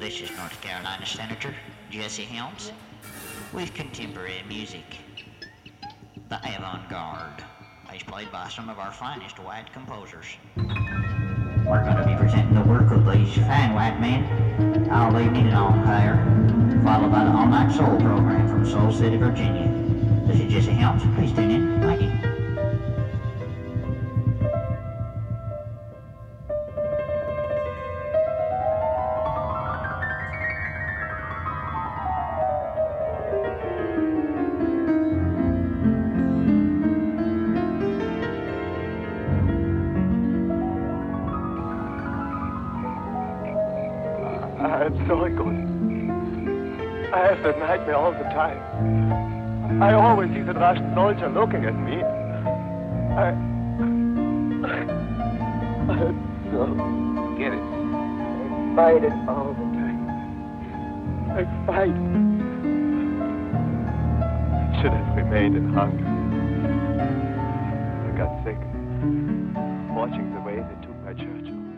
This is North Carolina Senator Jesse Helms with contemporary music. The Avant-Garde is played by some of our finest white composers. We're going to be presenting the work of these fine white men all evening on Higher, followed by the all-night soul program from Soul City, Virginia. This is Jesse Helms. Please tune in. Thank you. I'm so good. I have that nightmare all the time. I always see the Russian soldier looking at me. I'm so get it. I fight it all the time. I fight. I should have remained in Hungary. I got sick watching the way they took my Churchill.